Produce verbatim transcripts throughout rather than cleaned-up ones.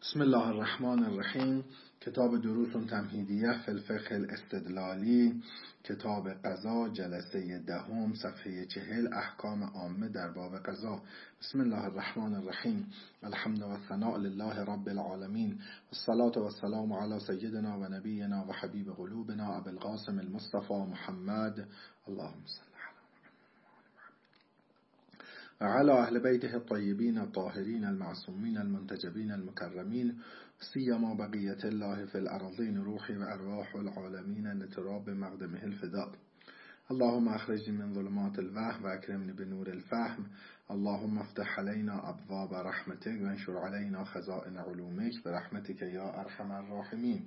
بسم الله الرحمن الرحیم. کتاب دروس تمهیدیه فی الفقه الاستدلالی، کتاب قضا، جلسه دهم، صفحه چهل، احکام عامه در باب قضا. بسم الله الرحمن الرحیم. الحمد و ثناء لله رب العالمین، والصلاة والسلام علی سیدنا و نبینا و حبیب قلوبنا ابی القاسم المصطفى محمد، اللهم صل وعلى أهل بيته الطيبين الطاهرين المعصومين المنتجبين المكرمين، سيما بقية الله في الأرضين، روحي وأرواح العالمين لتراب مقدمه الفداء. اللهم أخرجني من ظلمات الوهم وأكرمني بنور الفهم. اللهم افتح علينا أبواب رحمتك وانشر علينا خزائن علومك برحمتك يا أرحم الراحمين.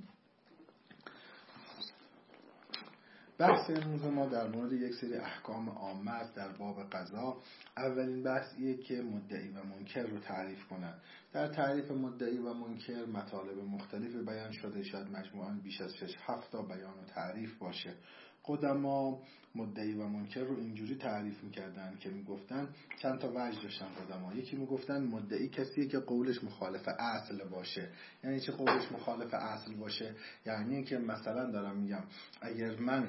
بحث امروز ما در مورد یک سری احکام عامه است در باب قضا. اولین بحث ایه که مدعی و منکر رو تعریف کنن. در تعریف مدعی و منکر مطالب مختلفی بیان شده، شاید مجموعاً بیش از شش هفت تا بیان و تعریف باشه. قدما مدعی و منکر رو اینجوری تعریف میکردن که میگفتن چند تا وجه داشتن قدما. یکی میگفتن مدعی کسیه که قولش مخالف اصل باشه. یعنی چه قولش مخالف اصل باشه؟ یعنی که مثلا دارم میگم اگر من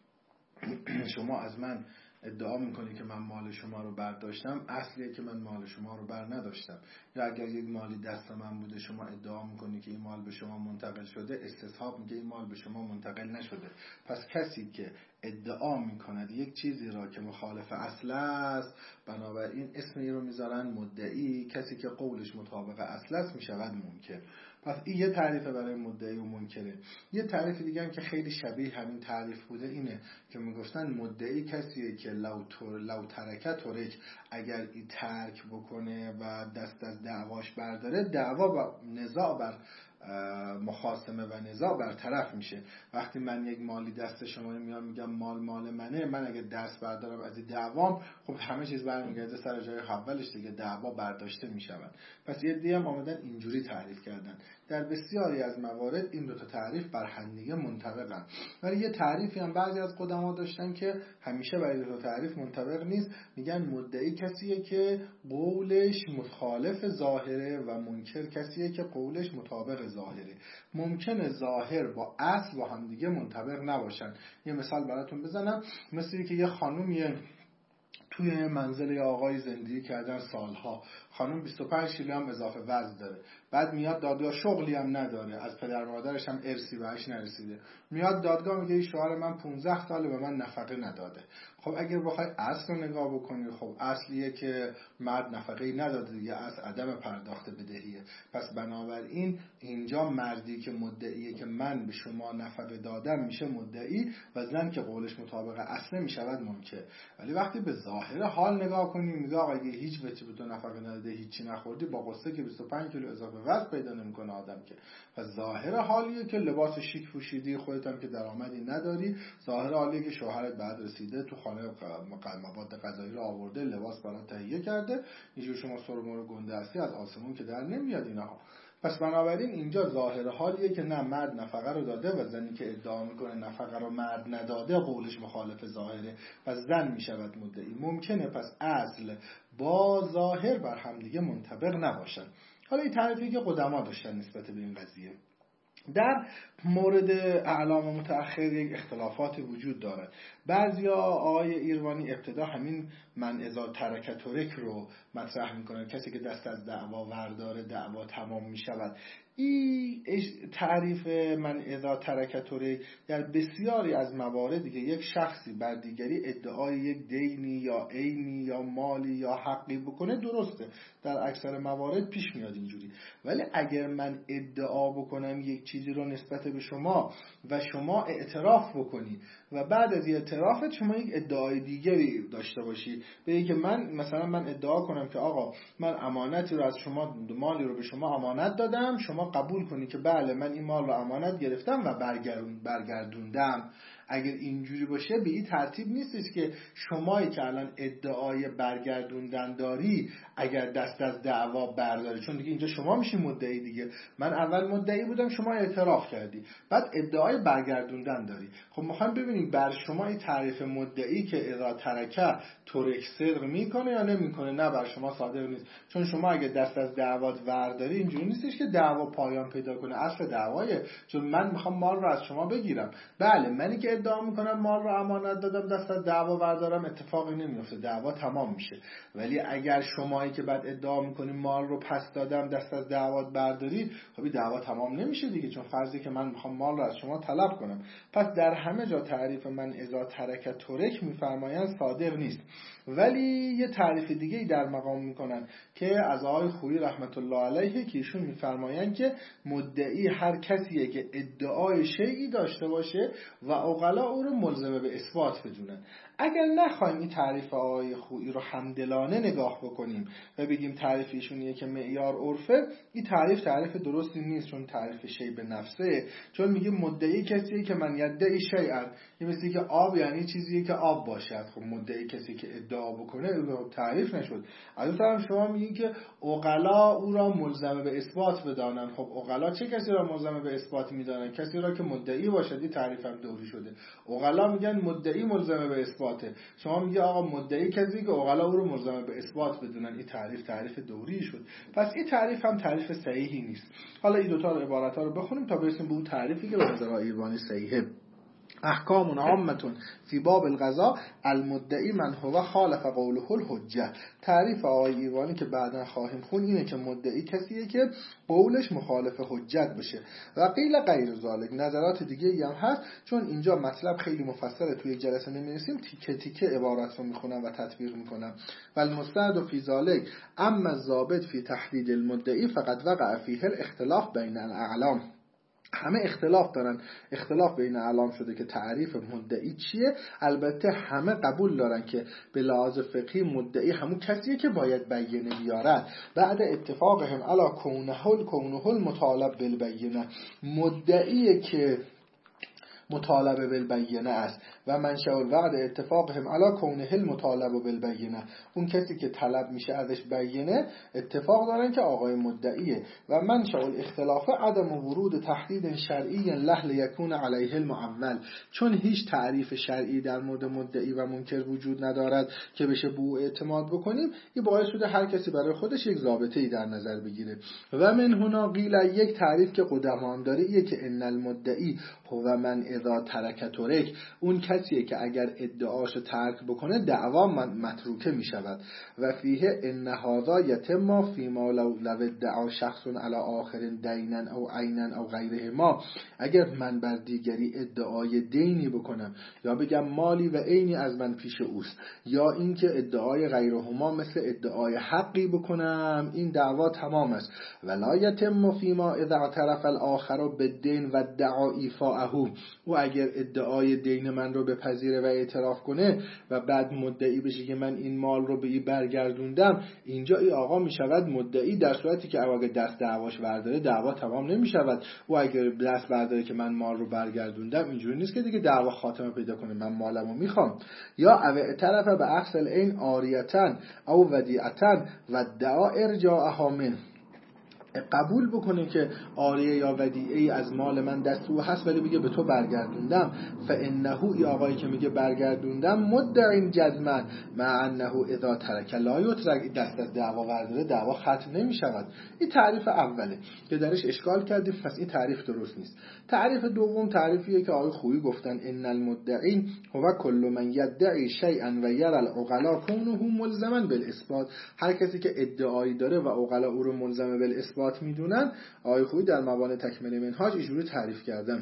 شما از من ادعا میکنی که من مال شما رو برداشتم، اصلیه که من مال شما رو بر نداشتم. یا اگر یک مالی دست من بوده، شما ادعا میکنی که این مال به شما منتقل شده، استصحاب میگه این مال به شما منتقل نشده. پس کسی که ادعا میکند یک چیزی را که مخالف اصل است، بنابراین اسم این رو میذارن مدعی. کسی که قولش مطابق اصل است میشود منکر. پس این یه تعریف برای مدعی و منکره. یه تعریف دیگه هم که خیلی شبیه همین تعریف بوده اینه که میگفتن مدعی کسیه که لو, تر... لو ترکه ترک، اگر این ترک بکنه و دست از دعواش برداره، دعوا و نزاع بر مخاصمه و نزاع برطرف میشه. وقتی من یک مالی دست شما میام میگم مال مال منه، من اگه دست بردارم از این دعوام، خب همه چیز برمیگرده سر جای اولش دیگه، دعوا برداشته میشود. پس یه دیگه هم آمدن اینجوری تعریف کردن. در بسیاری از موارد این دو تا تعریف بر هم دیگه منطبقن، ولی یه تعریفی هم بعضی از قدما داشتن که همیشه برای دو تا تعریف منطبق نیست. میگن مدعی کسیه که قولش مخالف ظاهره و منکر کسیه که قولش مطابق ظاهره. ممکنه ظاهر با اصل با هم دیگه منطبق نباشن. یه مثال براتون بزنم. مثلی که یه خانومیه توی منزل یه آقای زندگی کردن سالها، خانم بیست و پنج کیلو هم اضافه وزن داره، بعد میاد دادگاه، شغلی هم نداره، از پدر مادرش هم ارثی بهش نرسیده، میاد دادگاه میگه شوهر من پانزده ساله به من نفقه نداده. خب اگر بخوای اصل رو نگاه بکنی، خب اصلیه که مرد نفقه نداده دیگه، از عدم پرداخت بدهیه. پس بنابراین اینجا مردی که مدعیه که من به شما نفقه دادم میشه مدعی، و زن که قولش مطابق اصل میشود منکر. ولی وقتی به ظاهر حال نگاه کنیم، میگه آقا اگه هیچ وجه به تو نفقه نداده، هیچی نخوردی، با قصه که بیست و پنج کیلو اضافه وزن پیدا نمیکنه آدم که. پس ظاهر حالیه که لباس شیک پوشیدی، خودت هم که درآمدی نداری، ظاهر حالیه که شوهرت بعد رسیده تو خانه مواد غذایی رو آورده، لباس برات تهیه کرده، اینجور شما سرمه رو گنده هستی، از آسمون که در نمیاد اینها. پس بنابراین اینجا ظاهر حالیه که نه مرد نفقه رو داده و زنی که ادعا میکنه نفقه رو مرد نداده قولش مخالف ظاهره، پس زن میشود مدعی. ممکنه پس اصل با ظاهر بر هم دیگه منطبق نباشن. حالا این تعریفی که قدما داشتن نسبت به این قضیه. در مورد اعلام متأخر یک اختلافات وجود دارد. بعضیا آقای ایروانی ابتدا همین من اذا ترک ترک رو مطرح میکنن، کسی که دست از دعوا ورداره دعوا تمام میشود. این تعریف من اذا ترک ترک در بسیاری از موارد دیگه یک شخصی بر دیگری ادعای یک دینی یا عینی یا مالی یا حقی بکنه درسته، در اکثر موارد پیش میاد اینجوری. ولی اگر من ادعا بکنم یک چیزی رو نسبت به شما و شما اعتراف بکنی و بعد از اعترافت شما یک ادعای دیگری داشته باشی، به که من مثلا من ادعا کنم که آقا من امانتی رو از شما، مالی رو به شما امانت دادم، شما قبول کنی که بله من این مال رو امانت گرفتم و برگردون برگردوندم. اگر اینجوری باشه به این ترتیب نیستش که شمایی که الان ادعای برگردوندن داری، اگر دست از دعوا برداری، چون دیگه اینجا شما میشی مدعی دیگه. من اول مدعی بودم، شما اعتراف کردی، بعد ادعای برگردوندن داری. خب میخوام ببینیم بر شما این تعریف مدعی که اذا ترکه ترک صدق میکنه یا نمیکنه. نه، بر شما صادق نیست، چون شما اگه دست از دعوات برداری اینجوری نیستش که دعوا پایان پیدا کنه. اصل دعوایه، چون من میخوام مال رو از شما بگیرم. بله، منی که ادعا میکنم مال رو امانت دادم، دست از دعوا بردارم، اتفاقی نمیفته، دعوا تمام میشه. ولی اگر شمایی که بعد ادعا میکنی مال رو پس دادم، دست از دعوات برداری، خب دعوا تمام نمیشه دیگه، چون فرضی که من میخوام مال رو از شما طلب کنم. پس در همه جا تعریف من اذا ترک ترک میفرمایند صادق نیست. ولی یه تعریف دیگه ای در مقام میکنن که از آقای خویی رحمت الله علیه که ایشون میفرمایند که مدعی هر کسیه که ادعای شیئی داشته باشه و عقلا او رو ملزمه به اثبات بدونن. اگر نخوایم این تعریف آقای خویی رو همدلانه نگاه بکنیم و بگیم تعریف ایشونیه که معیار عرفه، این تعریف تعریف درستی نیست، چون تعریف شیء به نفسه. چون میگه مدعی کسیه که من یدعی شیئا، این مثل که آب یعنی چیزیه که آب باشد. خب مدعی کسی که ادعا بکنه تعریف نشد. از اون طرف شما میگی که عقلا او را ملزمه به اثبات بدانن. خب عقلا چه کسی را ملزمه به اثبات میدانن؟ کسی را که مدعی باشد. این تعریف هم دوری شده. عقلا میگن مدعی ملزمه به اثباته، شما میگی آقا مدعی کسی که عقلا او رو ملزمه به اثبات بدونن. این تعریف تعریف دوری شد. پس این تعریف هم تعریف صحیحی نیست. حالا این دو تا عبارت ها رو بخونیم تا برسیم به اون تعریفی که به نظر آقای ایوانی صحیحه. احکام عامه فی باب القضاء المدعی من هو خالف قوله الحجه. تعریف آقای ایوانی که بعدا خواهیم خون اینه که مدعی کسیه که قولش مخالف حجت بشه. و قیل غیر ذالک، نظرات دیگه ای هم هست، چون اینجا مطلب خیلی مفصله، توی جلسه نمی‌رسیم، تیکه تیکه عبارت رو میخونم و تطبیق میکنم. و المستند فی ذالک اما الضابط فی تحدید المدعی فقط وقع فیه الاختلاف بین الاعلام. همه اختلاف دارن، اختلاف بین اعلام شده که تعریف مدعی چیه. البته همه قبول دارن که به لحاظ فقهی مدعی همون کسیه که باید بینه بیارد. بعد اتفاقهم علی کونه کونه المطالب بالبینه، مدعیه که مطالبه بالبینه است. و منشأ الوعد اتفاقهم علی کونه المطالب بالبینه، اون کسی که طلب میشه ازش بینه اتفاق دارن که آقای مدعیه. و منشأ الاختلاف عدم ورود تحدید شرعی له لیکون علیه المعول، چون هیچ تعریف شرعی در مورد مدعی و منکر وجود ندارد که بشه به او اعتماد بکنیم، این باعث شده هر کسی برای خودش یک ضابطه‌ای در نظر بگیره. و من هنا قیل، یک تعریف که قدما هم داره اینه که ان المدعی هو من اذا ترک ترک، اون کسیه که اگر ادعاشو ترک بکنه دعوا متروکه می شود. و فیه ان هذا یتم فیما لو ادعا شخص علی آخر دینا او عینا او غیرهما، اگر من بر دیگری ادعای دینی بکنم یا بگم مالی و عینی از من پیش اوست، یا اینکه ادعای غیرهما مثل ادعای حقی بکنم، این دعوا تمام است. ولا یتم فیما اذا اعترف الاخر بالدین و ادعا ایفاءه، و اگر ادعای دین من رو بپذیره و اعتراف کنه و بعد مدعی بشه که من این مال رو به این برگردوندم، اینجا ای آقا می شود مدعی، در صورتی که اگه دست دعواش برداره دعوا تمام نمی شود. و اگر دست برداره که من مال رو برگردوندم، اینجوری نیست که دیگه دعوا خاتمه پیدا کنه، من مالمو میخوام. یا او اعترف به اخذ العین عاریتن او ودیعتن و ادعا ارجاعها منه، قبول بکنه که عاریه یا ودیعه از مال من دست او هست ولی میگه به تو برگردوندم، فانه، ای آقایی که میگه برگردوندم، مدعی جزما مع انه اذا ترک لا یترک، دست از دعوا برداره دعوا ختم نمیشود. این تعریف اوله که درش اشکال کردیم، پس این تعریف درست نیست. تعریف دوم تعریفیه که آقای خویی گفتن ان المدعی هو کل من یدعی شیئا و یرى العقلاء کونه ملزما بالاثبات، هر کسی که ادعایی داره و عقلا او رو ملزم بالاثبات میدونن. آقای خویی در موانع تکمیل منهاج اینجوری تعریف کردن.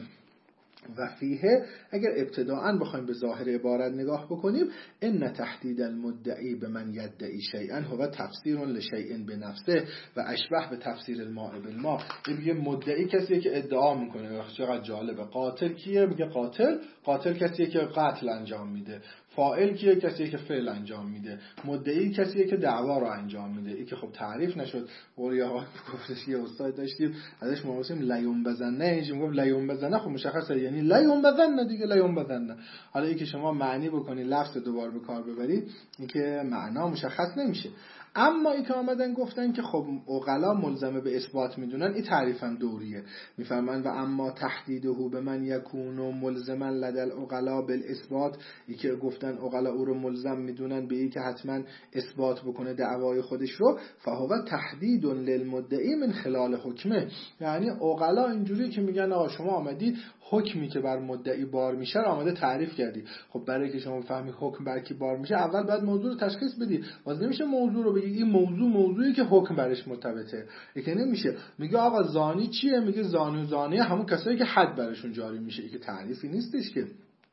و فیه، اگر ابتداءً بخوایم به ظاهر عبارت نگاه بکنیم، ان تحدید المدعی به من یدعی شیئا هو تفسیر لشیء بنفسه و اشبه به تفسیر الماء بالماء. میگه مدعی کسیه که ادعا میکنه. چقدر جالبه. قاتل کیه؟ میگه قاتل قاتل کسیه که قتل انجام میده. فاعل کیه؟ کسیه که فعل انجام میده. مدعی کسیه که دعوا رو انجام میده. این که خب تعریف نشد. قولی ها گفتش یه استاد داشتیم ازش می‌پرسیم لیوم بزنه، اینجا میگم لیوم بزنه، خب مشخصه یعنی لیوم بزنه دیگه، لیوم بزنه. حالا این که شما معنی بکنی لفظ دوبار به کار ببرید، این که معنا مشخص نمیشه. اما ای که آمدن گفتن که خب عقلا ملزمه به اثبات میدونن، این تعریف هم دوریه. میفهمن و اما تحدیده به من یکون و ملزما لدى العقلا بالاثبات، ای که گفتن عقلا او رو ملزم میدونن به ای که حتما اثبات بکنه دعوای خودش رو، فهو تحدید للمدعی من خلال حکمه. یعنی عقلا اینجوری که میگن آقا شما آمدی حکمی که بر مدعی بار میشه رو آمده تعریف کردی. خب برای که شما بفهمی حکم بر کی بار میشه، اول باید موضوع رو تشخیص بدی. باز نمیشه موضوع رو بگی این موضوع موضوعی که حکم برش مرتبطه. یکی نمیشه میگه آقا زانی چیه، میگه زانی و زانیه همون کسایی که حد برشون جاری میشه. این که تعریفی نیستش که.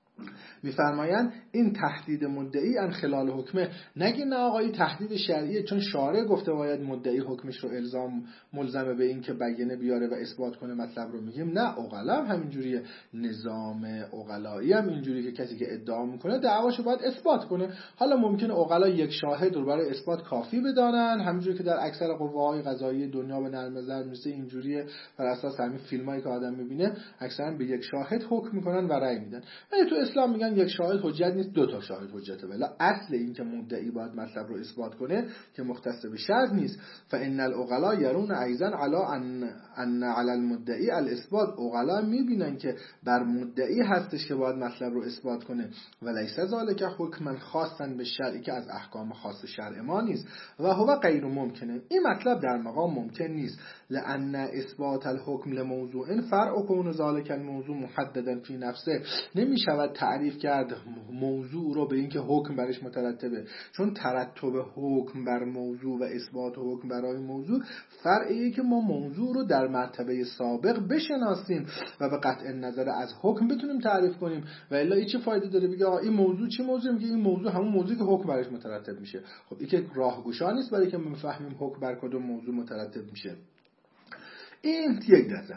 میفرمایند این تهدید مدعی ان خلال حکمه. نگی نه آقا این تهدید شرعیه چون شارع گفته باید مدعی حکمش رو الزام ملزمه به این که بیانه بیاره و اثبات کنه مطلب رو. میگیم نه، عقلا هم همینجوریه. نظام عقلایی هم اینجوری که کسی که ادعا میکنه دعواشو باید اثبات کنه. حالا ممکنه عقلا یک شاهد رو برای اثبات کافی بدانن، همینجوری که در اکثر قوه‌های قضایی دنیا به نرم نظر میشه اینجوریه. بر اساس همین فیلمایی که آدم میبینه اکثرا به یک شاهد حکم میکنن و رأی میدن. ولی تو اسلام میگن یک شاهد حجت نیست، دو تا شاهد حجته. ولی اصل این که مدعی باید مطلب رو اثبات کنه که مختص به شرط نیست. فان العقلا يرون ایضا علی ان ان علی المدعی الاثبات. عقلا میبینن که بر مدعی هستش که باید مطلب رو اثبات کنه. ولیس ذلک حکما خاصا به شرعی که از احکام خاص شرع ما نیست و هو غیر ممکنه. این مطلب در مقام ممکن نیست. لان اثبات الحکم لموضوع فرع کون ذلک الموضوع محددا فی نفسه. نمیشود تعریف کرد موضوع رو به این که حکم برش مترتبه، چون ترتب حکم بر موضوع و اثبات حکم برای موضوع فرعیه که ما موضوع رو در مرتبه سابق بشناسیم و به قطع نظر از حکم بتونیم تعریف کنیم. و الا این چه فایده داره بگه آقا این موضوع چی موضوع؟ میگه این موضوع همون موضوعی که حکم برش مترتب میشه. خب این که راهگشا نیست برای که ما بفهمیم حکم بر کدوم موضوع مترتب میشه. این یک نظر.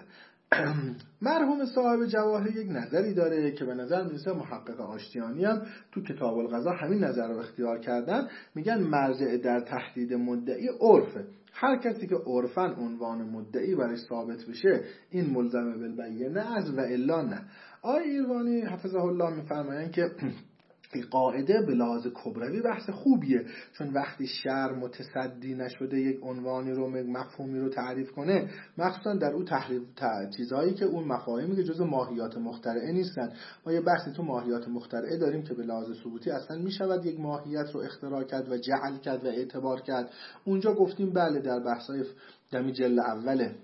مرحوم صاحب جواهر یک نظری داره که به نظر میرسه محقق آشتیانی هم تو کتاب القضا همین نظر رو اختیار کردن. میگن مرجع در تهدید مدعی عرفه. هر کسی که عرفاً عنوان مدعی برش ثابت بشه این ملزمه بالبینه از و الا نه. آقای ایروانی حفظه الله میفرمایند که این قاعده به لحاظ کبروی بحث خوبیه، چون وقتی شرع متصدی نشده یک عنوانی رو مفهومی رو تعریف کنه، مخصوصا در اون تحریف چیزایی که اون مفاهیمی که جزء ماهیات مخترعه نیستن. ما یه بحثی تو ماهیات مخترعه داریم که به لحاظ ثبوتی اصلا میشود یک ماهیت رو اختراع کرد و جعل کرد و اعتبار کرد. اونجا گفتیم بله در بحثای دمی جلد اوله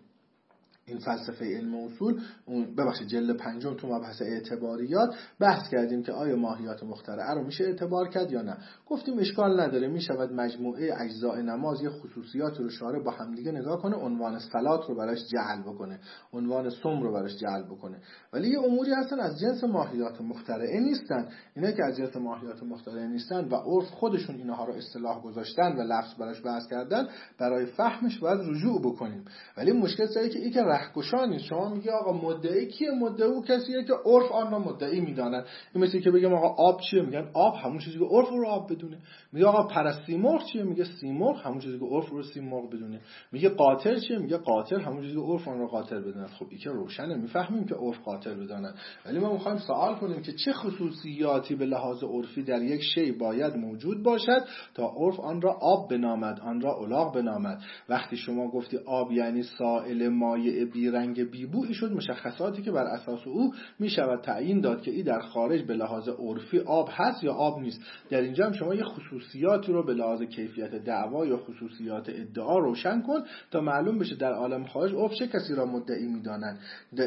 این فلسفه علم اصول، ببخشید جلد پنجم تو مبحث اعتباریات بحث کردیم که آیا ماهیات مخترعه رو میشه اعتبار کرد یا نه. گفتیم اشکال نداره، میشود مجموعه اجزاء نماز یه خصوصیات رو شارع با هم دیگه نگاه کنه، عنوان صلات رو براش جعل بکنه، عنوان صوم رو براش جعل بکنه. ولی یه اموری هستن از جنس ماهیات مخترعه نیستن. اینا که از جنس ماهیات مخترعه نیستن و عرف خودشون اینها رو اصطلاح گذاشتن و لفظ براش بحث کردن، برای فهمش باید رجوع بکنیم. ولی مشکل سری که این که رهگشا نیست. شما میگی آقا مدعی کیه؟ مدعی کسیه که عرف آن را مدعی میدانن. این مثل که بگم آقا آب چیه؟ میگن آب همون چیزی که عرف رو آب بدونه. میگه آقا پرستیمرغ چیه؟ میگه سیمرغ همون چیزی که عرف رو سیمرغ بدونه. میگه قاتل چیه؟ میگه قاتل همون چیزی که عرف آن رو قاتل بدونه. خب این که روشنه، میفهمیم که عرف قاتل بدونه. ولی ما میخوایم سوال کنیم که چه خصوصیاتی به لحاظ عرفی در یک شی باید موجود باشد تا عرف آن را آب بنامد، آن را الاغ بنامد. وقتی شما گفتی آب یعنی سائل مایع بی رنگ بی بو، این شد مشخصاتی که بر اساس او می شود تعیین داد که این در خارج به لحاظ عرفی آب هست یا آب نیست. در اینجا هم شما یه خصوصیاتی رو به لحاظ کیفیت دعوا یا خصوصیات ادعا روشن کن تا معلوم بشه در عالم خارج عرف چه کسی را مدعی می‌دانند.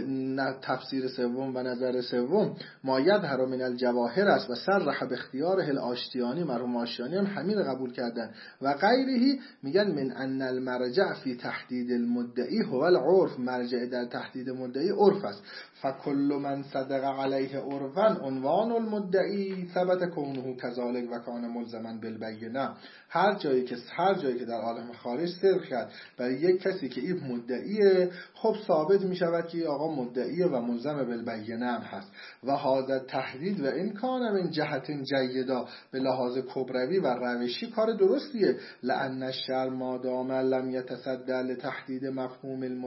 تفسیر سوم و نظر سوم ما یظهر من الجواهر است و صرح به اختیاره الآشتیانی، مرحوم آشتیانی هم همین قبول کردن و غیرهی. میگن من ان المرجع فی تحدید المدعی هو العرف. مرجع در تحدید مدعی عرف است. فکل من صدق علیه عرفا عنوان المدعی ثبت کونه کذالک و کان ملزما بالبینه. هر جایی که هر جایی که در عالم خارج صدق کرد برای یک کسی که این مدعیه، خب ثابت می شود که آقا مدعیه و ملزم بالبینه هم هست. و هذا تحدید و این کان من جهت جیدا، به لحاظ کبروی و روشی کار درستیه. لان الشرع ما دام لم یتصدى لتحدید مفهوم المدعی.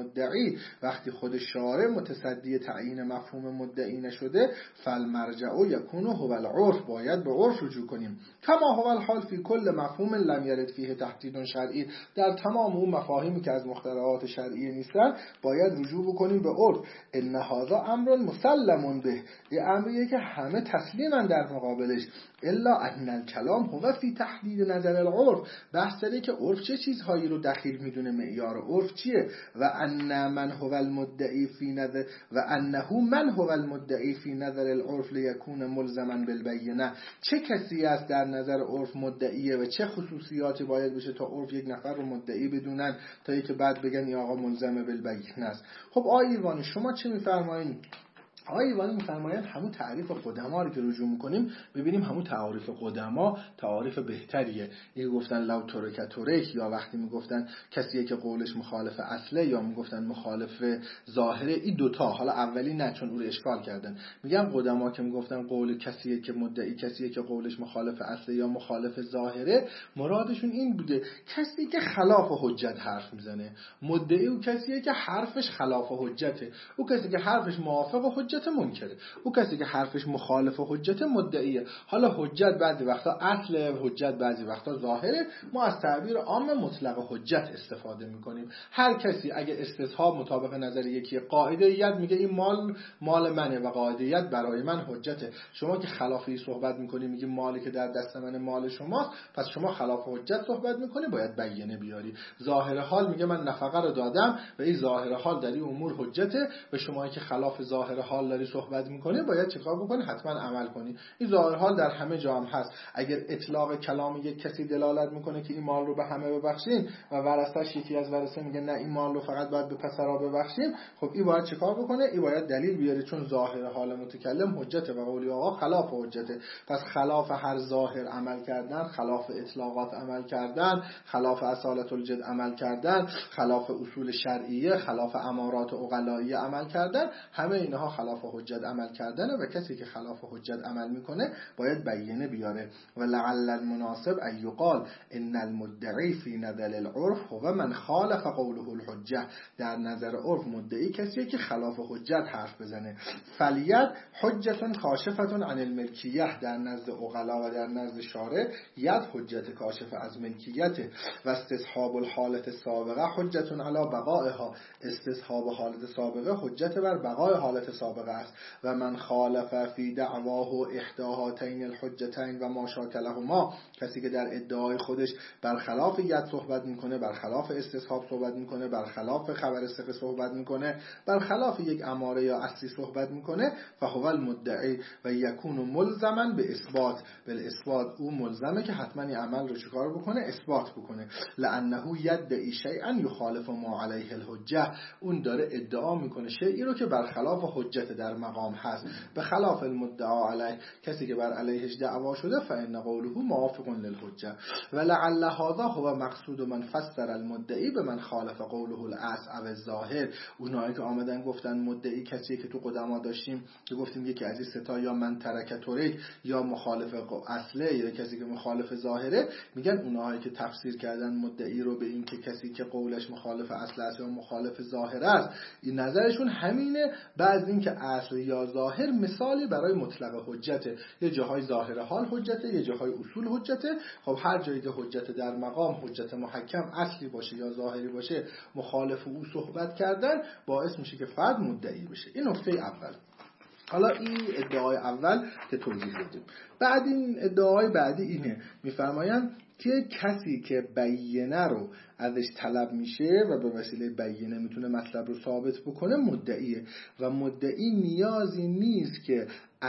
شرعی، وقتی خود شارع متصدی تعیین مفهوم مدعی نشده، فالمرجع یکون هو العرف، باید به عرف رجوع کنیم. کما هو الحال فی کل مفهوم لم یرد فیه تحدید شرعی، در تمام اون مفاهیمی که از مخترعات شرعی نیستن باید رجوع بکنیم به عرف. ان هذا امر مسلم به، این امریه که همه تسلیمن در مقابلش. الا ان الکلام هو فی تحدید نظر العرف، بحث داره که عرف چه چیزهایی رو دخیل میدونه، معیار عرف چیه. و ان من هو المدعی فی نظر و انه من هو المدعی فی نظر العرف لیکون ملزما بالبینه، چه کسی است در نظر عرف مدعیه و چه خصوصیاتی باید بشه تا عرف یک نفر رو مدعی بدونن تا اینکه بعد بگن این آقا ملزم بالبینه است. خب آقای ایوانی شما چه میفرمایید؟ آقای ایوانی میفرمایند همون تعریف قدما رو که رجوع میکنیم ببینیم همون تعریف قدما تعریف بهتریه. این گفتن لو ترک ترک، یا وقتی میگفتن کسیه که قولش مخالف اصله، یا میگفتن مخالف ظاهره. این دوتا حالا اولی نه چون اون رو اشکال کردن، میگم قدما که میگفتن قول کسیه که مدعی کسیه که قولش مخالف اصله یا مخالف ظاهره، مرادشون این بوده کسی که خلاف حجت حرف میزنه. مدعی او کسیه که حرفش خلاف حجته، او کسی که حرفش موافق حجت منکره، او کسی که حرفش مخالف حجت مدعیه. حالا حجت بعضی وقتا اصل، حجت بعضی وقتا ظاهره. ما از تعبیر عام مطلق حجت استفاده میکنیم. هر کسی اگه استصحاب مطابق نظر یکی قاعده‌ایت میگه این مال مال منه و قاعده‌ایت برای من حجته، شما که خلافی صحبت میکنی میگی مالی که در دست من مال شماست، پس شما خلاف حجت صحبت میکنی، باید بیانه بیاری. ظاهر حال میگه من نفقه رو دادم و این ظاهر حال در این امور حجته، و شما که خلاف ظاهر حال داری صحبت میکنی باید چیکار بکنی؟ حتما عمل کنی. این ظاهر حال در همه جا هم هست. اگر اطلاق کلام یک کسی دلالت میکنه که این مال رو به همه ببخشیم و ورثه‌اش یکی از ورثه میگه نه این مال رو فقط باید به پسرا ببخشیم، خب این باید چیکار بکنه؟ این باید دلیل بیاره، چون ظاهر حال متکلم حجته و قول آقا خلاف حجته. پس خلاف هر ظاهر عمل کردن، خلاف اطلاقات عمل کردن، خلاف اصالت الجد عمل کردن، خلاف اصول شرعیه، خلاف امارات عقلائیه عمل کردن، همه اینها خلاف حجت عمل کردنه و کسی که خلاف حجت عمل میکنه باید بیانه بیاره. و لعل المناسب ان یقال ان المدعی فی نظر العرف هو من خالف قوله الحجه، در نظر عرف مدعی کسیه که خلاف حجت حرف بزنه. فلیت حجت کاشفه عن الملکیه، در نزد عقلا و در نزد شارع ید حجت کاشفه از ملکیت. و استصحاب الحالت سابقه حجت علی بقائها، استصحاب حالت سابقه حجت بر بقای حالت سابقه است. و من خالف فی دعواه احدی هاتین الحجتین و ما شاکلهما، کسی که در ادعای خودش برخلاف ید صحبت میکنه، برخلاف استصحاب صحبت میکنه، برخلاف خبر ثقه صحبت میکنه، برخلاف یک اماره یا اصلی صحبت میکنه، فهو المدعی و یکون ملزما به اثبات، به اثبات او ملزمه که حتما این عمل رو چیکار بکنه؟ اثبات بکنه. لانه یدعی شیئا یخالف ما علیه الحجه، اون داره ادعا میکنه شیئی رو که برخلاف حجت در مقام هست. به خلاف المدعا علیه، کسی که بر علیهش دعوا شده، فإن قوله موافق للحجه. ولعل هذا هو مقصود من فسر المدعی به من خالف قوله الاصل او الظاهر. اونایی که آمدن گفتن مدعی کسی که تو قدما داشتیم که گفتیم یکی از این ستا یا من ترک ترک یا مخالف اصله یا کسی که مخالف ظاهره، میگن اونایی که تفسیر کردن مدعی رو به این که کسی که قولش مخالف اصل است یا مخالف ظاهر است، این نظرشون همینه. بعد این که اصل یا ظاهر مثالی برای مطلق حجته، یه جاهای ظاهر حال حجته، یه جاهای اصول حجته. خب هر جایی که حجت در مقام حجت محکم اصلی باشه یا ظاهری باشه، مخالف او صحبت کردن باعث میشه که فرد مدعی بشه. این نکته اول. حالا این ادعای اول که توضیح دادیم. بعد این ادعای بعدی اینه، میفرمایند که کسی که بیانه رو ازش طلب میشه و به وسیله بیانه میتونه مطلب رو ثابت بکنه مدعیه. و مدعی نیازی نیست که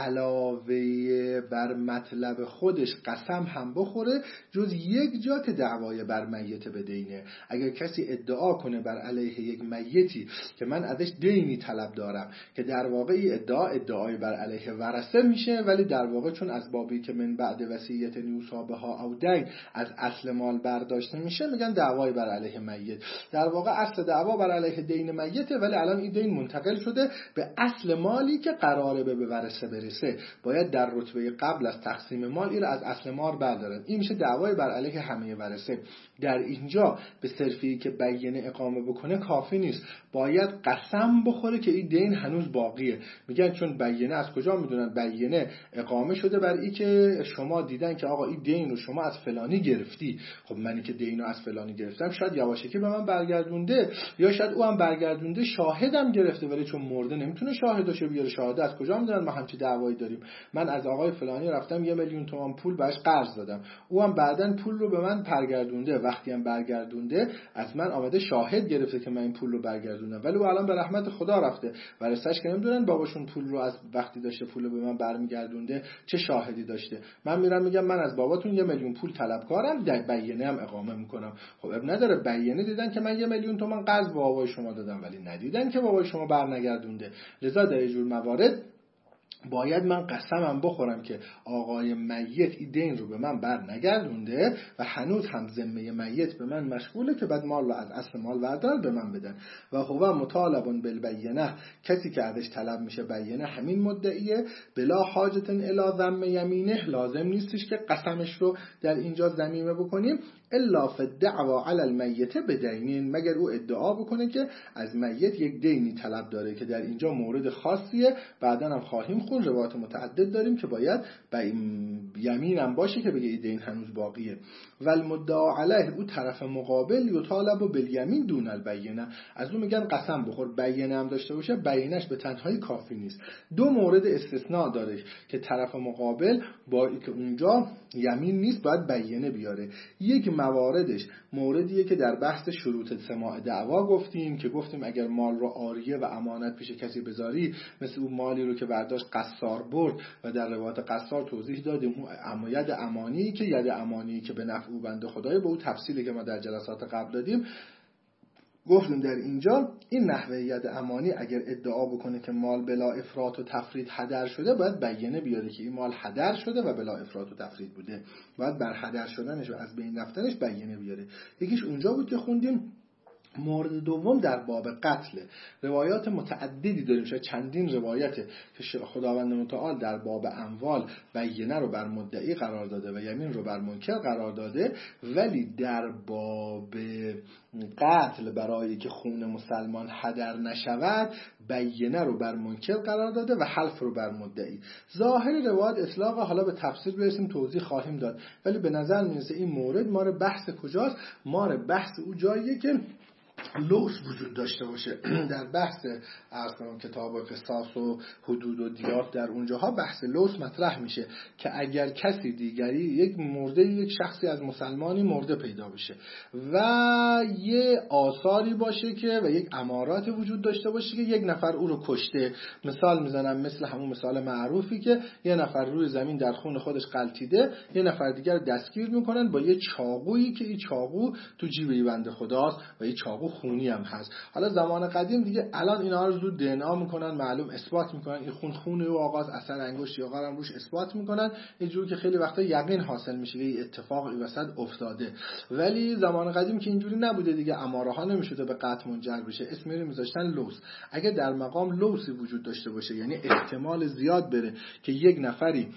علاوه بر مطلب خودش قسم هم بخوره جز یک جا که دعوای بر میت بدینه. اگر کسی ادعا کنه بر علیه یک میتی که من ازش دینی طلب دارم، که در واقع ادعا ادعای بر علیه ورثه میشه، ولی در واقع چون از بابی که من بعد وصیت نیوصابها او دین از اصل مال برداشته میشه، میگن دعوای بر علیه میت. در واقع اصل دعوا بر علیه دین میته، ولی الان این دین منتقل شده به اصل مالی که قراره به ورثه برسه. باید در رتبه قبل از تقسیم مال این رو از اصل مال بردارن. این میشه دعوای بر علیه همه ورثه. در اینجا به صرفی که بیینه اقامه بکنه کافی نیست، باید قسم بخوره که این دین هنوز باقیه. میگن چون بیینه، از کجا میدونن بیینه اقامه شده؟ بر این که شما دیدن که آقا این دین رو شما از فلانی گرفتی، خب منی که دین رو از فلانی گرفتم شاید یواشکی به من برگردونده، یا شاید او هم برگردونده شاهدم گرفته، ولی چون مرده نمیتونه شاهداشو بیاره. شاهد از کجا میدونن ما همچین دعوایی داریم؟ من از آقای فلانی رفتم یه میلیون تومان پول بهش قرض دادم، او هم بعداً پول رو به من برگردونده، وقتی هم برگردونده از من آمده شاهد گرفته که من این پول رو برگردوندم، ولی او الان به رحمت خدا رفته. ورثه‌اش که نمیدونن باباشون پول رو از وقتی داشته پول رو به من برمیگردونده چه شاهدی داشته. من میرم میگم من از باباتون یه میلیون پول طلبکارم، در بیینه هم اقامه میکنم. خب اب نداره، بیینه دیدن که من یه میلیون تومان قرض به بابای شما دادم، ولی ندیدن که بابای شما برنگردونده. لذا در این جور موارد باید من قسمم بخورم که آقای میت این دین رو به من بر نگردونده و هنوز هم ذمه میت به من مشغوله که بعد مال رو از اصل مال وردار به من بدن. و هو مطالب بالبینه، کسی که ازش طلب میشه بیینه همین مدعیه، بلا حاجت الی ذم یمینه، لازم نیستش که قسمش رو در اینجا ذمیمه بکنیم، الا فی الدعوا علی المیت بدینین، مگر او ادعا بکنه که از میت یک دینی طلب داره که در اینجا مورد خاصیه. بعداً هم خواهیم خون روایات متعدد داریم که باید به یمین هم باشه که بگه این دین هنوز باقیه. و المدعا علیه، او طرف مقابل یطالب بالیمین دون البینه، از اون میگن قسم بخور، بیینه هم داشته باشه، بیینش به تنهایی کافی نیست. دو مورد استثناء داره که طرف مقابل با که اونجا یمین نیست باید بیینه بیاره. یک مواردش موردیه که در بحث شروط سماع دعوا گفتیم که گفتیم اگر مال رو عاریه و امانت پیش کسی بذاری، مثل اون مالی رو که برداشت قصار برد و در روایت قصار توضیح دادیم اون ید امانی که ید امانی که به نفع او بنده خدای، به اون تفصیلی که ما در جلسات قبل دادیم گفتیم در اینجا این نحوه ید امانی اگر ادعا بکنه که مال بلا افراط و تفرید هدر شده، باید بیینه بیاره که این مال هدر شده و بلا افراط و تفرید بوده، باید بر هدر شدنش و از بین رفتنش بیینه بیاره. یکیش اونجا بود که خوندیم. مورد دوم در باب قتل، روایات متعددی داریم، شاید چندین روایته که خداوند متعال در باب اموال بیینه رو بر مدعی قرار داده و یمین رو بر منکر قرار داده، ولی در باب قتل برای که خون مسلمان هدر نشود بیینه رو بر منکر قرار داده و حلف رو بر مدعی. ظاهر روایت اطلاق، حالا به تفسیر برسیم توضیح خواهیم داد، ولی به نظر میرسه این مورد ما رو بحث کجاست؟ ما رو بحث او جاییه که لوس وجود داشته باشه. در بحث اصلا کتاب قصاص و حدود و دیات در اونجاها بحث لوس مطرح میشه که اگر کسی دیگری یک مرده، یک شخصی از مسلمانی مرده پیدا بشه و یه آثاری باشه که و یک امارات وجود داشته باشه که یک نفر او رو کشته، مثال میزنم مثل همون مثال معروفی که یه نفر روی زمین در خون خودش غلطیده، یه نفر دیگر دستگیر میکنن با یه چاقویی که این چاقو تو جیب بنده خداست و این چاقو خونی هم هست. حالا زمان قدیم دیگه، الان اینا رو زود دی ان ا میکنن، معلوم اثبات میکنن این خون خونه و آغاز اثر انگشت یا قلم روش اثبات میکنن، اینجوری که خیلی وقتا یقین حاصل میشه که اتفاقی وسط افتاده. ولی زمان قدیم که اینجوری نبوده دیگه، اماره ها نمیشده به قطع منجر بشه، اسمی رو میذاشتن لوس. اگه در مقام لوسی وجود داشته باشه، یعنی احتمال زیاد بره که یک نفری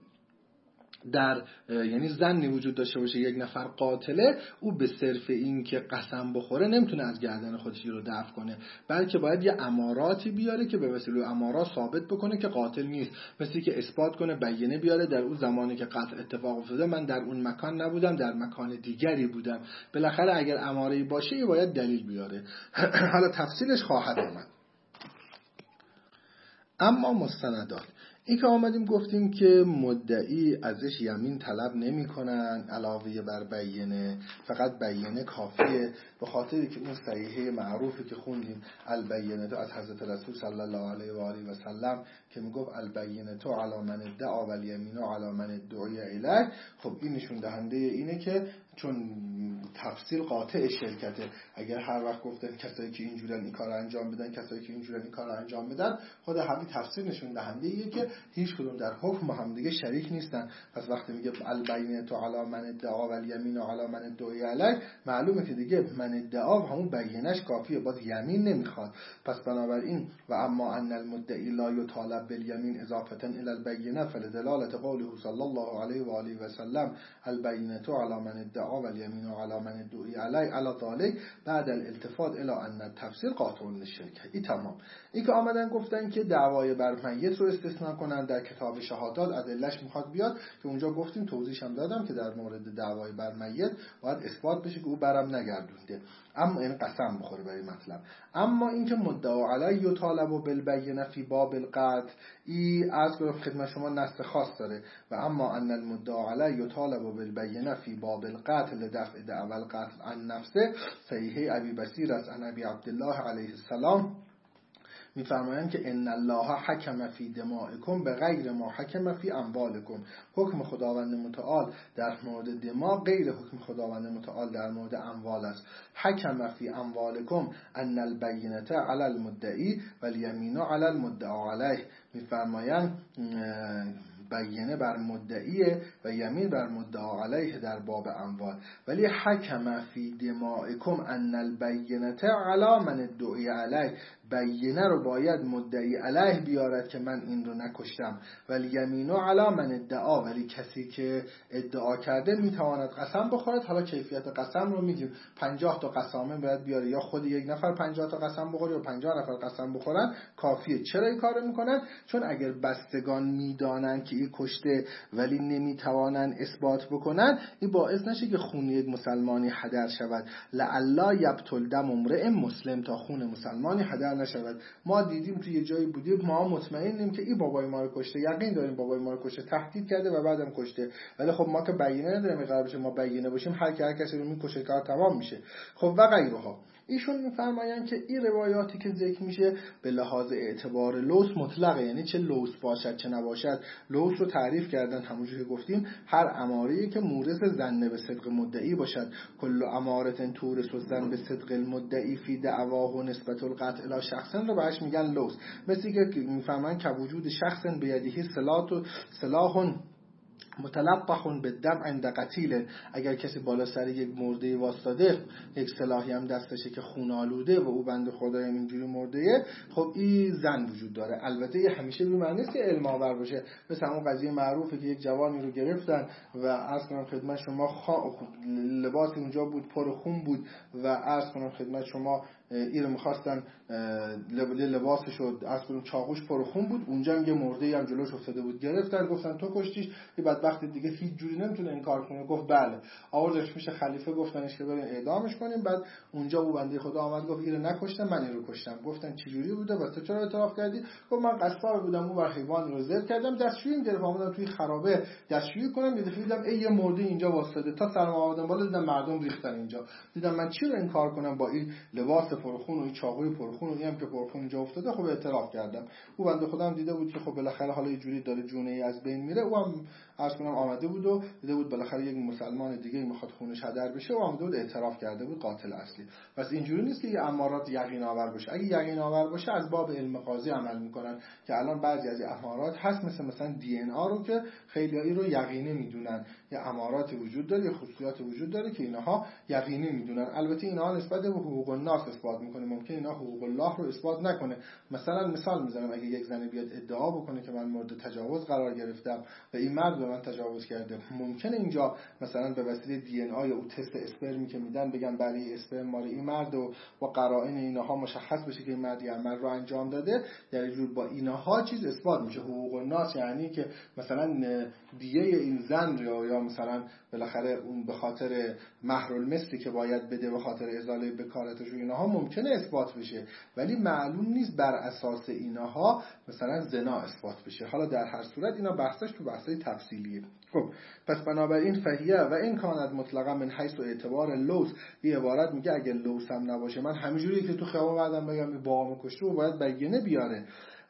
در یعنی زنی وجود داشته باشه یک نفر قاتله، او به صرف این که قسم بخوره نمیتونه از گردن خودش رو دفع کنه، بلکه باید یه اماراتی بیاره که به وسیله امارات ثابت بکنه که قاتل نیست، مثل که اثبات کنه، بیینه بیاره در اون زمانی که قتل اتفاق افتاده من در اون مکان نبودم، در مکان دیگری بودم. بالاخره اگر اماره‌ای باشه باید دلیل بیاره. حالا تفصیلش خواهد آمد. اما مستندات، این که آمدیم گفتیم که مدعی ازش یمین طلب نمی کنن علاوه بر بیینه، فقط بیینه کافیه، به خاطری که اون صحیحه معروفی که خوندیم البینه تو از حضرت رسول صلی الله علیه و آله و سلم که میگفت البینه تو علی من ادعا و الیمین علی من ادعی الیک، خب این نشون دهنده اینه که چون تفصیل قاطع شرکته، اگر هر وقت گفتن کسایی که اینجورن این کار انجام بدن، کسایی که اینجورن این کار انجام بدن، خود همین تفصیل نشون دهنده ایه که هیچ کدوم در حکم با هم دیگه شریک نیستن. پس وقتی میگه البینه تو علی من ادعا و الیمین علی من ادعی الیک، معلومه که دیگه من ادعا و همون بینش کافیه، باز یمین نمیخواد. پس بنابراین و اما ان المدعی لا یطالب بالیمین اضافه الی البینه فلدلاله قوله صلی الله علیه و آله و سلم البینه تو علی من ادعا و الیمین علی من الدعی علی علی ذلک بعد الالتفات الی ان التفسیر قاطع للشرک. این تمام. این که آمدن گفتن که دعوای بر میت رو استثناء کنن در کتاب شهادات، ادلهش میخواد بیاد که اونجا گفتیم توضیحش هم دادم که در مورد دعوای بر میت باید اثبات بشه که او برم نگردونده، اما این قسم بخوره برای مطلب. اما اینکه مدعا علی یطالب بالبینه فی باب القتل، این از خدمت شما نص خاص داره. و اما ان المدعا علی یطالب بالبینه فی باب القتل لدفع دعوى القتل عن نفسه، صحیح ابی بصیر است عن ابی عبدالله علیه السلام میفرمایند که ان الله حکم فی دمائکم به غیر ما حکم فی اموالکم. حکم خداوند متعال در مورد دماء غیر حکم خداوند متعال در مورد اموال است. حکم فی اموالکم ان البینه علی المدعی و الیمین علی المدعا علیه. میفرمایند بینه بر مدعیه و یمین بر مدعا علیه در باب اموال. ولی حکم فی دمائکم ان البینه علی من ادعی علیه، بینه رو باید مدعی علیه بیارد که من این رو نکشتم. ولی یمینو علی من ادعا، ولی کسی که ادعا کرده میتواند قسم بخورد. حالا کیفیت قسم رو میگیم، پنجاه تا قسامه باید بیاره، یا خود یک نفر پنجاه تا قسم بخوره یا پنجاه نفر قسم بخورن کافیه. چرا این کارو میکنن؟ چون اگر بستگان میدانن که این کشته ولی نمیتوانن اثبات بکنن، این باعث نشه که خون یک مسلمانی هدر شود. لعلا یبطل دم امرئ مسلم، تا خون مسلمانی هدر نشود. ما دیدیم توی یه جایی بودیم، ما مطمئنیم که این بابای ما رو کشته، یقین داریم بابای ما رو کشته، تهدید کرده و بعدم کشته، ولی خب ما که بیینه نداریم، قرار بشه ما بیینه باشیم هر کی هر کسی رو میکشه کار تمام میشه. خب و غیرها. ایشون میفرمایند که این روایاتی که ذکر میشه به لحاظ اعتبار لوث مطلقه، یعنی چه لوث باشد چه نباشد. لوث رو تعریف کردن همونجوری که گفتیم، هر اماره‌ای که مورث ظن به صدق مدعی باشد. کل امارة تورث الظن به صدق المدعی فی دعواه و نسبت القتل الی شخص رو بهش میگن لوث. مثل که میفهمن که وجود شخص بیدیه سلاح و سلاح متلطخ بالدم عند قتیل، اگر کسی بالا سر یک مرده واسطاده، یک سلاحی هم دستشه که خون آلوده و او بنده خدای اینجوری مرده، خب این زن وجود داره. البته همیشه به معنی نیست که علم آور باشه. مثل همون قضیه معروفه که یک جوانی رو گرفتن و عرض کنم خدمت شما خا... لباس اونجا بود پر خون بود و عرض کنم خدمت شما این رو می‌خواستن لباسش رو عرض کنم چاقوش پر خون بود، اونجا هم یه مرده‌ای هم جلوش افتاده بود، گرفتن گفتن تو کشتیش. این بدبخت دیگه هیچ جوری نمیتونه انکار کنه، گفت بله. آوردش پیش خلیفه، گفتنش که بریم اعدامش کنیم. بعد اونجا او بنده خدا آمد گفت اینو نکشتم، من اینو کشتم. گفتن چه جوری بوده؟ واسه چرا اعتراف کردی؟ گفت من قصاب بودم، اون بر حیوان رو ذبح کردم، دستشویی گرفتم اومدم توی خرابه دستشویی کنم، یه دفعه دیدم ای یه مرده اینجا واسطه، تا سرم آوردم بالا دیدم مردم ریختن اینجا، دیدم من چی رو انکار کنم با این لباس پرخون و این چاقوی پرخون و اینم که پرخون اینجا افتاده. خب اعتراف کردم. او بنده خودم دیده بود که خب بالاخره حالا یه جوری داره جونه ای از بین میره. او هم عرض کنم آمده بود و دیده بود بالاخره یک مسلمان دیگه میخواد خونش هدر بشه و آمده بود اعتراف کرده بود قاتل اصلی. پس اینجوری نیست که یه امارات یقین آور باشه. اگه یقین آور باشه از باب علم قاضی عمل میکنن، که الان بعضی از امارات هست مثل مثلا دی ان آ رو که خیلیایی رو یقینی میدونن، یه امارات وجود داره، یه خصوصیات وجود داره که اینها یقینی میدونن. البته اینها نسبت به حقوق الناس اثبات میکنه، ممکن اینا حقوق الله رو اثبات نکنه. مثلا مثال میزنم، اگه یک زنی بیاد ادعا بکنه که من مورد تجاوز قرار گرفتم و این مرد به من تجاوز کرده، ممکنه اینجا مثلا به وسیله دی ان آ یا او تست اسپرمی که میدن بگن برای اسپرم مال این مرد و با قرائن اینها مشخص بشه که این مرد عمل رو انجام داده، در یه جور با اینها چیز اثبات میشه. حقوق الناس یعنی که مثلا دیه این زن یا یا مثلا بالاخره اون به خاطر مهر المثلی که باید بده به خاطر ازاله بکارتش و اینها ممکنه اثبات بشه، ولی معلوم نیست بر اساس اینها مثلا زنا اثبات بشه. حالا در هر صورت اینا بحثش تو بحثای تفصیلیه. خب پس بنابراین فهیه و این کانت مطلقا من حیث و اعتبار لوث، این عبارت میگه اگه لوث هم نباشه، من همینجوری که تو خیابون بعدم بگم این باام کشته و باید بینه بیاره،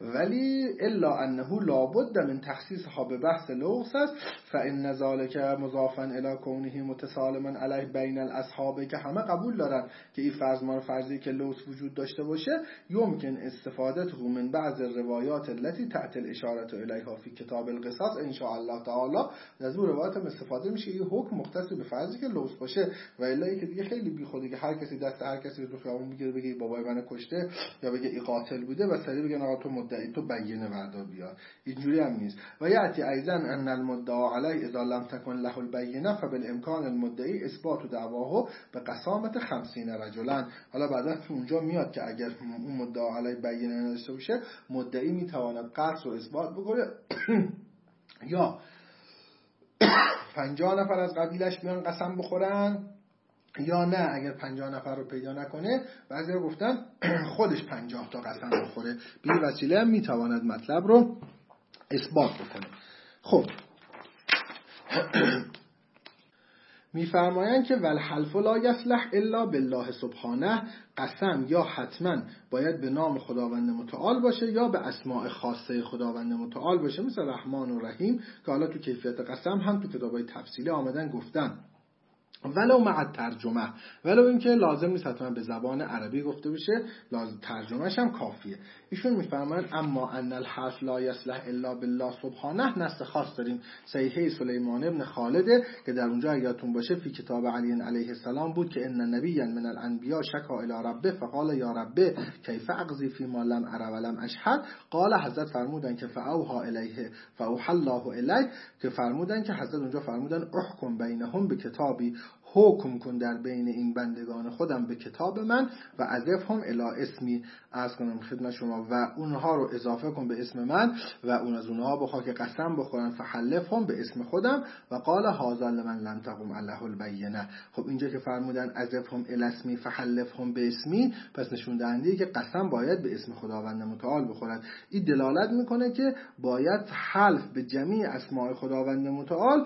ولی الا انه لابد من تخصیصها به بحث لوث است، فان ذلك مضافا الی کونه متسالما علیه بین الاصحاب، که همه قبول دارن که این فرض ما فرضی که لوث وجود داشته باشه، یمکن استفادته من بعض الروایات التي تأتي الاشاره الیها فی کتاب القصاص ان شاء الله تعالی. از اون روایات هم استفاده میشه این حکم مختص به فرضی که لوث باشه، و الا که دیگه خیلی بیخودی که هر کسی دست هر کسی رو خیابون میگیره بگه بابای منو کشته یا بگه این قاتل بوده و سری بگن آقا تو مدعی تو بینه بردار بیار. اینجوری هم نیست. و یأتی ایضا ان المدعا علیه اذا لم تکن له البینه فبالامکان المدعی اثبات دعواه به قسامت خمسین رجلا. حالا بعدا تو اونجا میاد که اگر اون مدعا علیه بینه نداشته باشه مدعی میتواند قصد رو اثبات بکنه یا پنجاه نفر از قبیلش بیان قسم بخورن، یا نه اگر پنجاه نفر رو پیدا نکنه بعضی ها گفتن خودش پنجاه تا قسم بخوره. به این وسیله هم میتواند مطلب رو اثبات بکنه. خب میفرمایند که والحلف لا یصلح الا بالله سبحانه، قسم یا حتما باید به نام خداوند متعال باشه یا به اسماء خاصه خداوند متعال باشه، مثل رحمان و رحیم که حالا تو کیفیت قسم هم تو کتابای تفصیلی آمدن گفتن. ولو مع ترجمه، ولو اینکه لازم نیست حتما به زبان عربی گفته بشه، لازم ترجمهش هم کافیه. ایشون میفرمایند اما ان الحرف لا یصلح الا بالله سبحانه، نص خاص داریم صحیحه سلیمان ابن خالده که در اونجا یادتون باشه فی کتاب علی علیه السلام بود که ان نبیا من الانبیاء شکا الی ربه فقال یا ربه کیف اقضی فی ما لم ار ولم اشهد، قال حضرت فرمودن که فاوها الیه فاوحى الله الیه، که فرمودن که حضرت اونجا فرمودن احکم بینهم به کتابی، حکم کن در بین این بندگان خودم به کتاب من و اضفهم الی اسمی، عرض کنم خدمت شما، و اونها رو اضافه کن به اسم من و اون از اونها بخواه که قسم بخورن فحلفهم به اسم خودم و قال هذا لمن لم تقم علیه البینه. خب اینجا که فرمودن اضفهم الی اسمی فحلفهم به اسمی، پس نشون دهنده که قسم باید به اسم خداوند متعال بخورن. این دلالت میکنه که باید حلف به جمیع اسماء خداوند متعال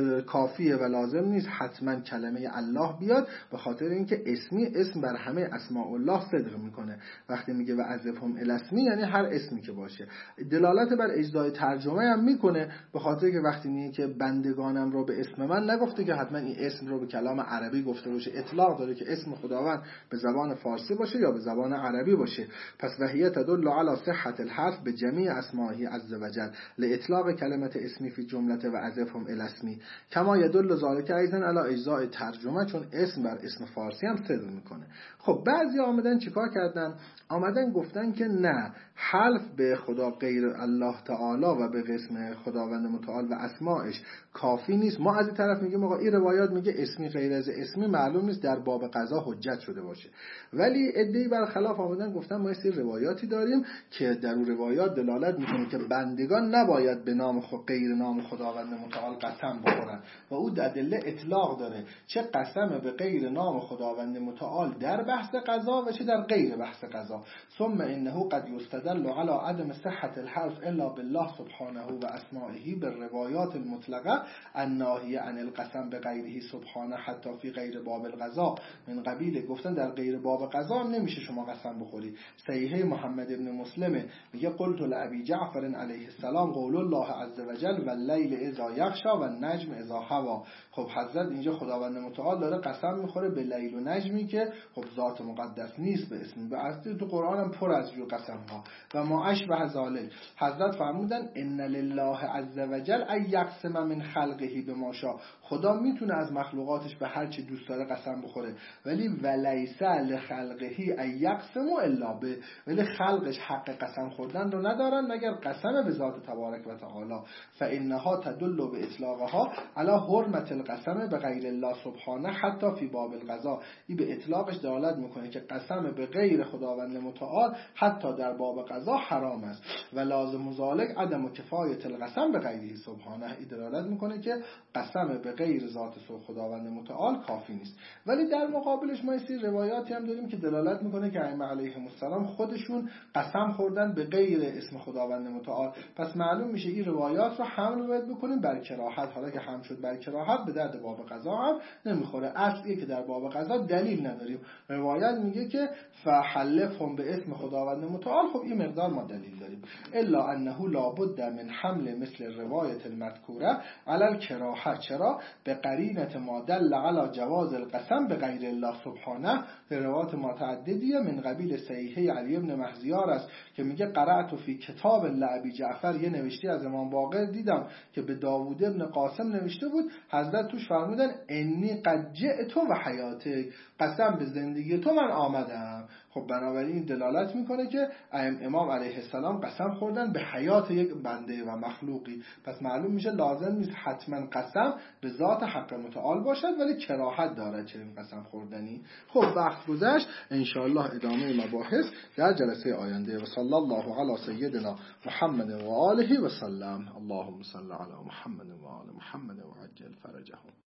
کافیه و لازم نیست حتما کلمه الله بیاد، به خاطر اینکه اسمی اسم بر همه اسماء الله صدق میکنه. وقتی میگه و اضفهم الی اسمی یعنی هر اسمی که باشه. دلالت بر اجزای ترجمه هم میکنه، به خاطر که وقتی میگه که بندگانم رو به اسم من، نگفته که حتما این اسم رو به کلام عربی گفته باشه، اطلاق داره که اسم خداوند به زبان فارسی باشه یا به زبان عربی باشه. پس وهیه تدل علی صحت الحرف به جمیع اسمائه عز وجل لاطلاق کلمه اسمی فی جمله و اضفهم الی اسمی کما یدل ذلک ایضا علی اجزاء ترجمه، چون اسم بر اسم فارسی هم صدق میکنه. خب بعضی آمدن چیکار کردن؟ آمدن گفتن که نه، حلف به خدا غیر الله تعالی و به اسم خداوند متعال و اسماءش کافی نیست. ما از این طرف میگیم آقا این روایات میگه اسمی غیر از اسمی معلوم نیست در باب قضا حجت شده باشه، ولی عده‌ای برخلاف آمدن گفتن ما این روایاتی داریم که در اون روایات دلالت میکنه که بندگان نباید به نام خود غیر نام خداوند متعال قسم بخورن و او ادله اطلاق داره، چه قسم به غیر نام خداوند متعال در بحث قضا و چه در غیر بحث قضا. ثم انه قد یستدل علی عدم صحت الحلف الا بالله سبحانه و اسمائه بالروایات المطلقه الناهیه عن القسم به غیره سبحانه حتی فی غیر باب القضا. من قبیل گفتن در غیر باب قضا هم نمیشه شما قسم بخوری. صحیحه محمد ابن مسلم میگه قلت لابی جعفر علیه السلام قول الله عز وجل واللیل اذا یغشی والنجم اذا هوی. خب حضرت اینجا خداوند متعال داره قسم میخوره به لیل و نجمی که خب ذات مقدس نیست به اسم، به اصل تو قرآن هم پر از جور قسم ها و ما اشبه ذالک. حضرت فرمودن ان لله عز وجل ای یقسم من خلقه بما شاء، خدا میتونه از مخلوقاتش به هر چی دوست داره قسم بخوره، ولی ولیس لخلقه ای یقسم الا به، ولی خلقش حق قسم خوردن رو ندارن مگر قسم به ذات تبارک و تعالی. فانها تدل به اطلاقها علی حرمت القسم به غیر الله سبحانه حتی فی باب القضا. این به اطلاقش دلالت میکنه که قسم به غیر خداوند متعال حتی در باب قضا حرام است و لازم ذلک عدم کفایت القسم به غیره سبحانه. این دلالت میکنه که قسم به غیر ذات خداوند متعال کافی نیست. ولی در مقابلش ما این روایاتی هم داریم که دلالت میکنه که ائمه علیهم السلام خودشون قسم خوردن به غیر اسم خداوند متعال. پس معلوم میشه این روایات رو حمل باید بکنیم بر کراهت. حالا که حمل شد بر کراهت به درد باب قضا هم نمیخوره. اصلیه که در باب قضا دلیل نداریم. روایت میگه که فحلفهم به اسم خداوند متعال، خب این مقدار ما دلیل داریم. الا انه لابد من حمل مثل روایت المذکوره علی الکراهه. چرا؟ به قرینه ما دل علی جواز القسم به غیر الله سبحانه. روایات متعددیه من قبیل صحیحه علی ابن مهزیار است که میگه قرأت فی کتاب لابی جعفر، یه نوشتی از امام باقر دیدم که به داوود ابن قاسم نوشته بود، حضرت توش فرمودن انی انی قد جئت و حیاتک، قسم به زندگی تو من آمدم. خب بنابراین این دلالت میکنه که امام علیه السلام قسم خوردن به حیات یک بنده و مخلوقی، پس معلوم میشه لازم نیست حتما قسم به ذات حق متعال باشد، ولی کراهت دارد چنین قسم خوردنی. خب وقت گذشت، انشاءالله ادامه مباحث در جلسه آینده. و صلی الله علی سیدنا محمد و آله و سلم. اللهم صل علی محمد و آل محمد و عجل فرجهم.